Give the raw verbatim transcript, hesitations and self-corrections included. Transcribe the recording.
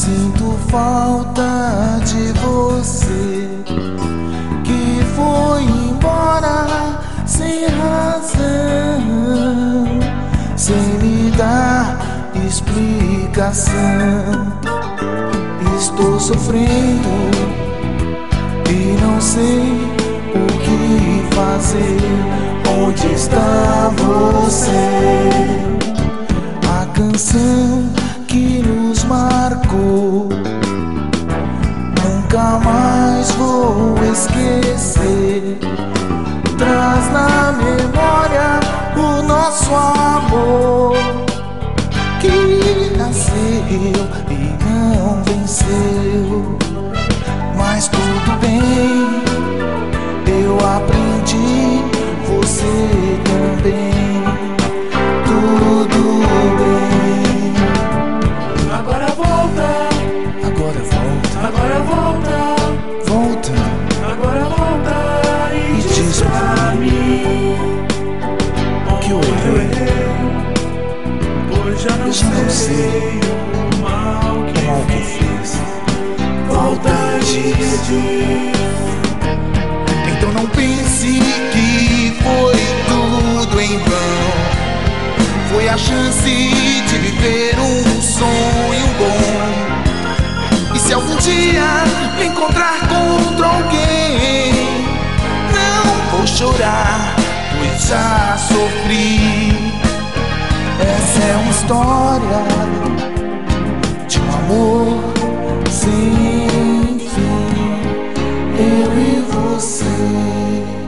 Sinto falta de você, que foi embora sem razão, sem me dar explicação. Estou sofrendo e não sei o que fazer. Onde está você? A canção que nos marcou nunca mais vou esquecer. Traz na memória o nosso amor, que nasceu e não venceu. Mas tudo bem, eu aprendi, você também. Tudo bem. Agora volta, Agora volta, agora volta, volta agora volta e, e diz diz pra pra mim que eu onde eu errei. errei, pois já não, Eu já não sei sei o mal que, o mal que fiz. fiz. Volta e diz. Então não pense que foi tudo em vão. Foi a chance de viver um sonho bom. E se algum dia me encontrar com alguém, não vou chorar, pois já sofri. Essa é uma história de um amor sem fim, eu e você.